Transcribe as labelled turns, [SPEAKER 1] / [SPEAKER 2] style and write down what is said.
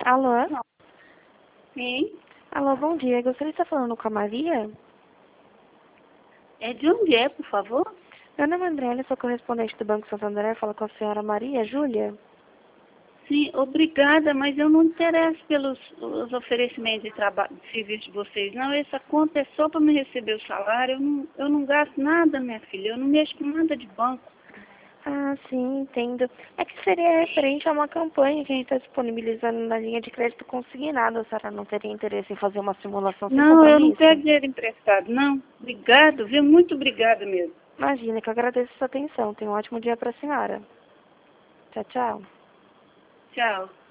[SPEAKER 1] Alô?
[SPEAKER 2] Sim.
[SPEAKER 1] Alô, bom dia. Gostaria de estar falando com a Maria?
[SPEAKER 2] É de onde é, por favor?
[SPEAKER 1] Meu nome é Andrélia, sou correspondente do Banco Santander. Fala com a senhora Maria Júlia.
[SPEAKER 2] Sim, obrigada, mas eu não me interesso pelos os oferecimentos de trabalho, de serviço de vocês, não. Essa conta é só para me receber o salário. Eu não gasto nada, minha filha. Eu não mexo com nada de banco.
[SPEAKER 1] Ah, sim, entendo. É que seria referente a uma campanha que a gente está disponibilizando na linha de crédito consignado. A senhora não teria interesse em fazer uma simulação sem
[SPEAKER 2] Não, eu não pego
[SPEAKER 1] compromisso?
[SPEAKER 2] dinheiro emprestado, não. Obrigado, viu? Muito obrigada mesmo.
[SPEAKER 1] Imagina, que eu agradeço a sua atenção. Tenha um ótimo dia para a senhora. Tchau, tchau.
[SPEAKER 2] Tchau.